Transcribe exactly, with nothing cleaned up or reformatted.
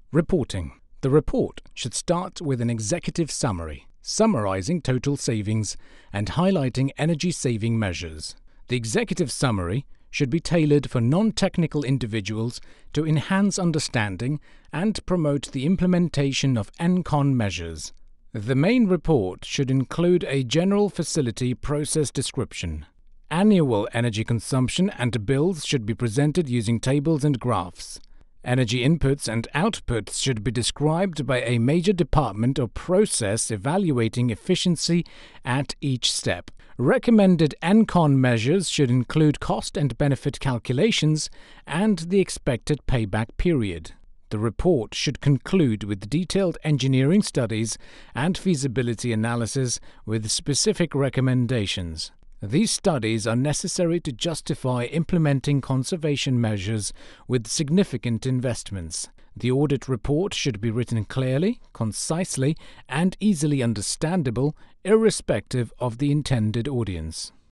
Reporting. The report should start with an executive summary, summarizing total savings and highlighting energy-saving measures. The executive summary should be tailored for non-technical individuals to enhance understanding and promote the implementation of N C O N measures. The main report should include a general facility process description. Annual energy consumption and bills should be presented using tables and graphs. Energy inputs and outputs should be described by a major department or process evaluating efficiency at each step. Recommended N C O N measures should include cost and benefit calculations and the expected payback period. The report should conclude with detailed engineering studies and feasibility analysis with specific recommendations. These studies are necessary to justify implementing conservation measures with significant investments. The audit report should be written clearly, concisely, and easily understandable, irrespective of the intended audience.